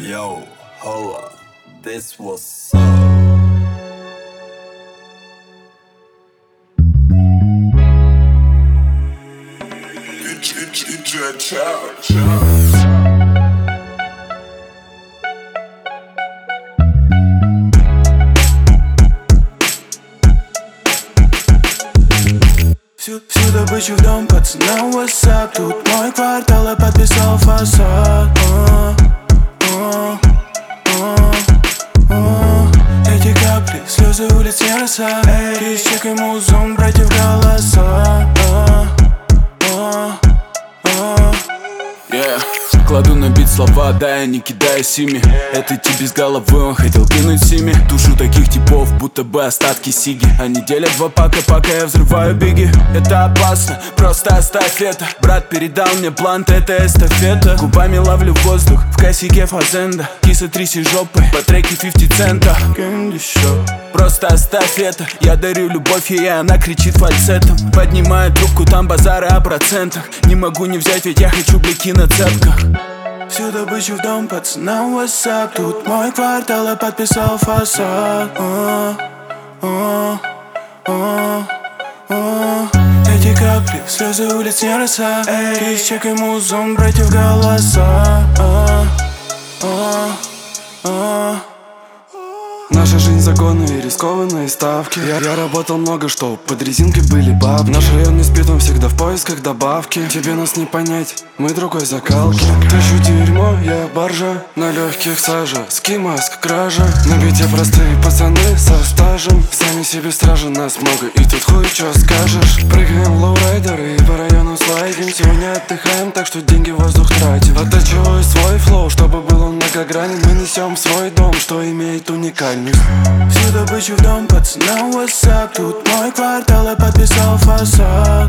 Yo, holla, this was so. Всю добычу в дом, пацанам WhatsApp. Тут мой квартал, я подписал фасад. Эти капли, слезы улиц не роса. Кисть, чек и музон, братьев голоса. Кладу на бит слова, да, я не кидаюсь ими. Этот тип без головы, он хотел кинуть сими. Душу таких типов, будто бы остатки сиги. Они делят два пака, пока я взрываю биги. Это опасно, просто оставь это. Брат передал мне блант, это эстафета. Губами ловлю воздух, в косяке фазенда. Киса тряси жопой, по треке 50 цента. Просто оставь это. Я дарю любовь ей, и она кричит фальцетом. Поднимаю трубку, там базары о процентах. Не могу не взять, ведь я хочу блики на цепках. Всю добычу в дом, пацанам WhatsApp. Тут мой квартал, я подписал фасад. Эти капли, слезы улиц не роса. Кисть, чек и музон, братьев голоса. Наша жизнь загоны и рискованные ставки. Я работал много, чтоб под резинкой были бабки. Наш район не спит, он всегда в поисках добавки. Тебе нас не понять, мы другой закалки. Тащу дерьмо, я баржа, на легких сажа. Ски-маск, кража, на бите простые пацаны со стажем. Сами себе стражи, нас много, и тут хуй чё скажешь. Прыгаем в лоурайдеры и по району слайдим. Сегодня отдыхаем, так что деньги в воздух тратим. Оттачиваю свой флоу, чтобы был он многогранен. Мы несем в свой дом, что имеет уникальность. Всю добычу в дом, пацанам WhatsApp. Тут мой квартал, я подписал фасад.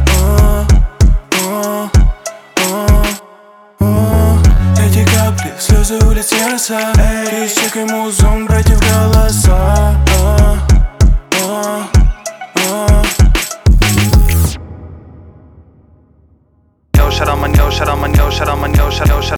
Эти капли, слезы улиц не роса. Кисть, чек и музон, братьев голоса. Yo, shut on my, yo, shut on my, yo, shut on my, yo, shut